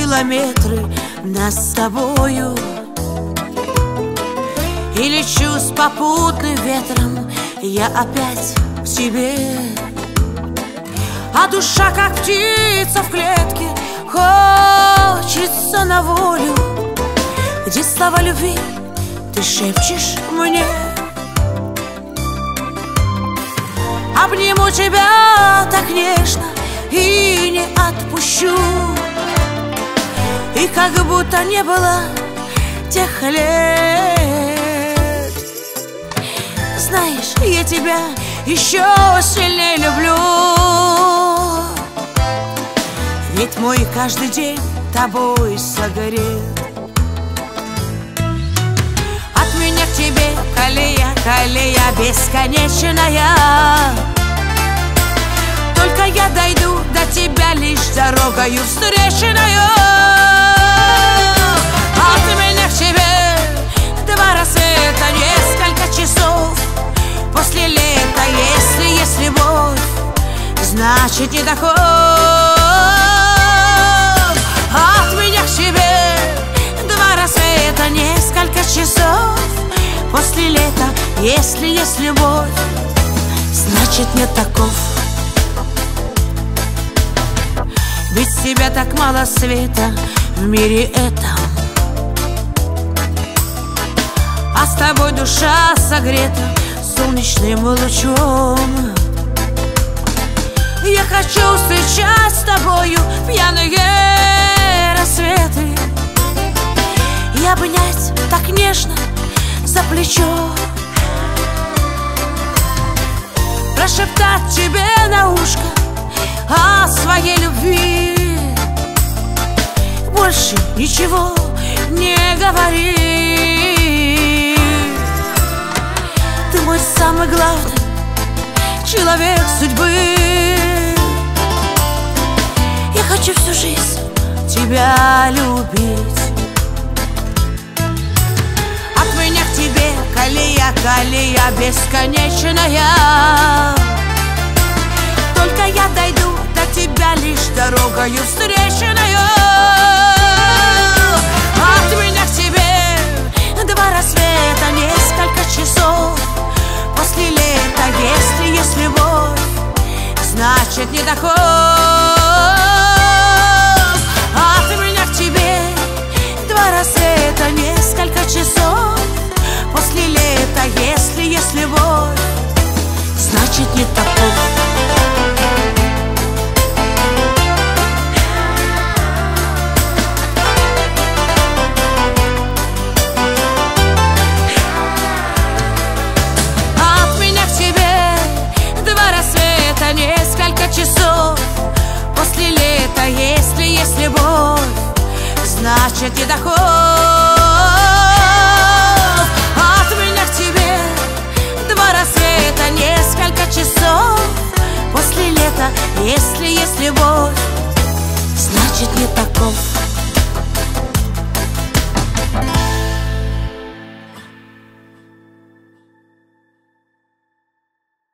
километры нас с тобою, и лечу с попутным ветром я опять к тебе. А душа, как птица в клетке, хочется на волю, где слова любви ты шепчешь мне. Обниму тебя так нежно и не отпущу, и как будто не было тех лет. Знаешь, я тебя еще сильнее люблю, ведь мой каждый день тобой согрет. От меня к тебе колея, колея бесконечная, только я дойду до тебя лишь дорогою встреченою. От меня к тебе два рассвета, несколько часов после лета. Если есть любовь, значит не доход. От меня к тебе два рассвета, несколько часов после лета. Если есть любовь, значит нет таков. Ведь тебя так мало света в мире этом, а с тобой душа согрета солнечным лучом. Я хочу встречать с тобою пьяные рассветы и обнять так нежно за плечо, прошептать тебе на ушко о своей любви. Больше ничего не говори. Ты мой самый главный человек судьбы. Я хочу всю жизнь тебя любить. От меня к тебе колея, колея бесконечная, только я дойду до тебя лишь дорогою встреченою. От меня к тебе два рассвета, несколько часов после лета. Если есть любовь, значит не доход. От меня к тебе два рассвета, несколько часов после лета. Если есть любовь, значит не таков. Несколько часов после лета. Если есть любовь, значит не доход. От меня к тебе два рассвета, несколько часов после лета. Если есть любовь, значит не таков.